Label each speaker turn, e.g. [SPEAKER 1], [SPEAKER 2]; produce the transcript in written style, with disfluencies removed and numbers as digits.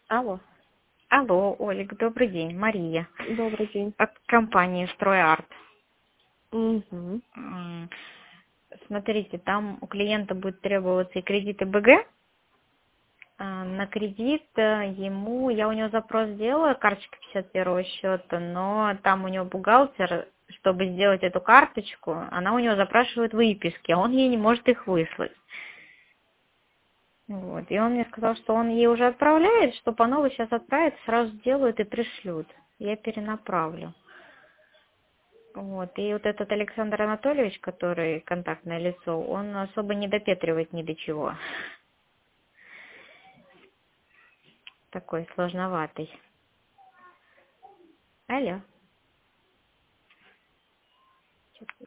[SPEAKER 1] Алло,
[SPEAKER 2] Алло, Олег, добрый день, Мария.
[SPEAKER 1] добрый день.
[SPEAKER 2] От компании «Стройарт».
[SPEAKER 1] Угу.
[SPEAKER 2] М, Смотрите, там у клиента будет требоваться и кредит, и БГ. На кредит я у него запрос сделала, карточка 51-го счета, но там у него бухгалтер, чтобы сделать эту карточку, она у него запрашивает выписки, а он ей не может их выслать. Вот. И он мне сказал, что он ей уже отправляет, что по новой сейчас отправит, сразу сделают и пришлют. Я перенаправлю. Вот. И вот этот Александр Анатольевич, который контактное лицо, он особо не допетривает ни до чего. Такой сложноватый. Алло.